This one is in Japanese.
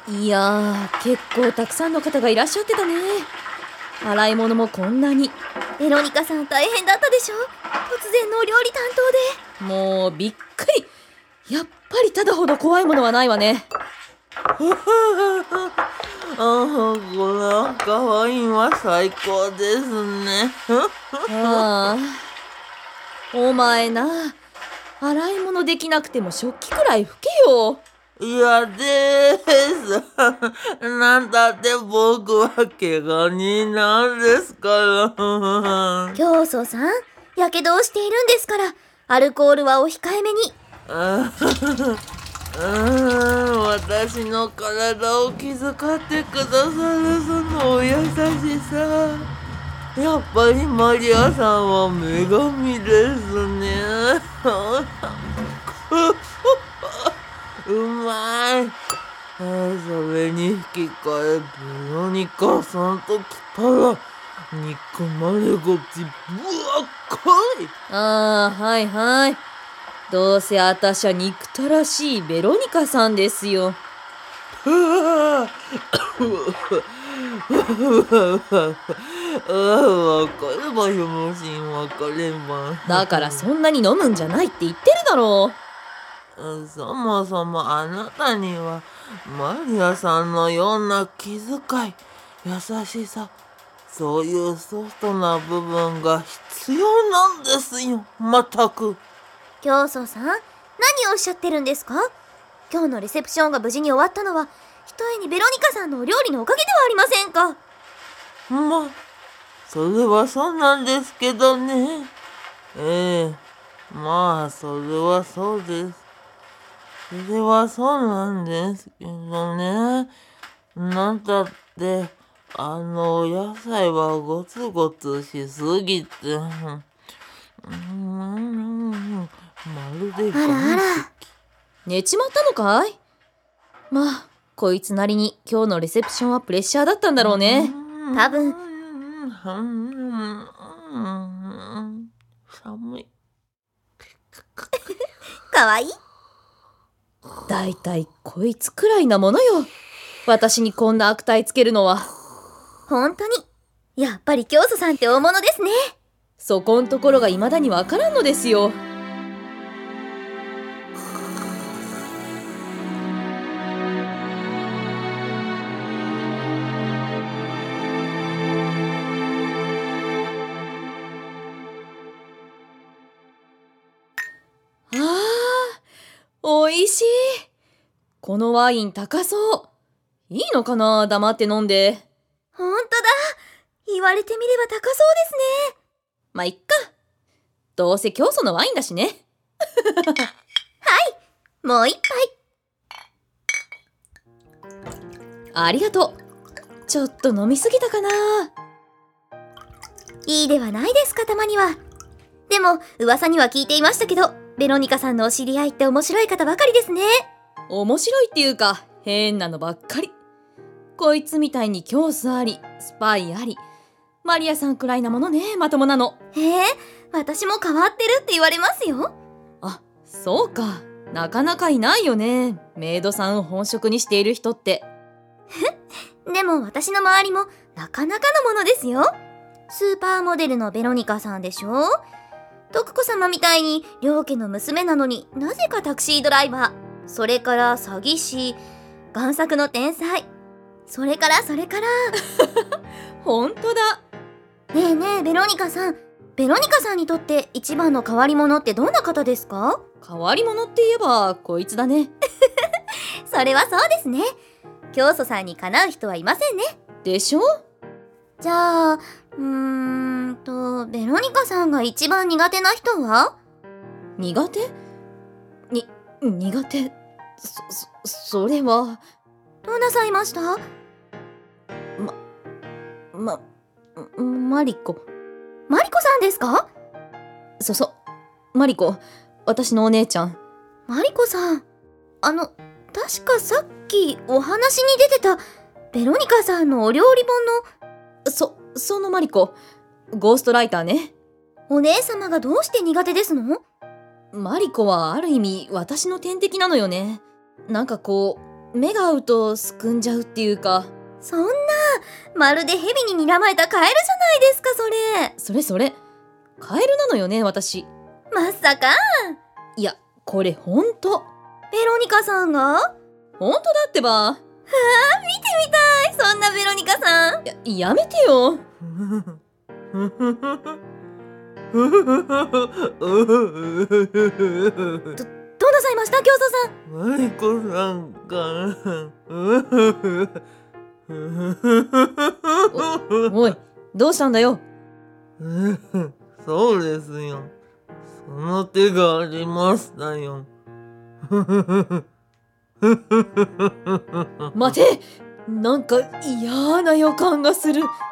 いやー、結構たくさんの方がいらっしゃってたね。洗い物もこんなに。 ベロニカさん大変だったでしょ、突然のお料理担当で。もうびっくり。やっぱりただほど怖いものはないわね。 この赤ワインは最高ですね。 ああ、お前な、洗い物できなくても食器くらい拭けよ。 嫌です。なんだって僕は怪我人なんですから。 教祖さん、やけどをしているんですから、アルコールはお控えめに。 私の体を気遣ってくださるそのお優しさ。やっぱりマリアさんは女神ですね。うまい。それに引き換えベロニカさんときたら肉まれごちぶわっこい。 ああ、はいはい。どうせあたしゃ憎たらしいベロニカさんですよ。 わかればよもしんわかれば。 だからそんなに飲むんじゃないって言ってるだろう。そもそもあなたにはマリアさんのような気遣い、優しさ、そういうソフトな部分が必要なんですよ、まったく。 教祖さん、何をおっしゃってるんですか？今日のレセプションが無事に終わったのは、ひとえにベロニカさんのお料理のおかげではありませんか。 まあ、それはそうなんですけどね。まあ、それはそうです。それはそうなんですけどね。なんだって、お野菜はゴツゴツしすぎて、まるで岩石。 寝ちまったのかい？まあ、こいつなりに今日のレセプションはプレッシャーだったんだろうね。 多分。 寒い。 かわいい。 だいたいこいつくらいなものよ。私にこんな悪態つけるのは。 本当に。やっぱり教祖さんって大物ですね。 そこんところが未だにわからんのですよ。おいしい。このワイン高そう。いいのかな、黙って飲んで。 ほんとだ。言われてみれば高そうですね。 まあ、いっか。どうせ教祖のワインだしね。 はい、もう一杯。 ありがとう。ちょっと飲みすぎたかな。 いいではないですか、たまには。でも、噂には聞いていましたけど、ベロニカさんのお知り合いって面白い方ばかりですね。 面白いっていうか、変なのばっかり。こいつみたいに教祖あり、スパイあり、マリアさんくらいなものね、まともなの。 私も変わってるって言われますよ。 あ、そうか。なかなかいないよね、メイドさんを本職にしている人って。 でも私の周りもなかなかのものですよ。スーパーモデルのベロニカさんでしょ。徳子様みたいに両家の娘なのになぜかタクシードライバー、それから詐欺師、贋作の天才、それからほんとだ。 ねえねえ、ベロニカさんにとって一番の変わり者ってどんな方ですか？ 変わり者って言えばこいつだね。 それはそうですね。教祖さんにかなう人はいませんね。 でしょ？ じゃあ、ベロニカさんが一番苦手な人は？ 苦手？苦手？それは。 どうなさいました？ マリコ。 マリコさんですか？ マリコ、私のお姉ちゃん。 マリコさん、確かさっきお話に出てたベロニカさんのお料理本の。そのマリコ、ゴーストライターね。 お姉様がどうして苦手ですの？ マリコはある意味私の天敵なのよね。なんかこ目が合うとすくんじゃうっていうか。 そんな、まるで蛇に睨まれたカエルじゃないですか、それ。 それカエルなのよね、私。 まさか。 いや、これほんと。 ベロニカさんが？ ほんとだってば。 見てみたい、そんなベロニカさん。 やめてよ。 どうなさいました、教祖さん。 マリコさんかおい、どうしたんだよ。 そうですよ。その手がありましたよ。 待て、なんか嫌な予感がする。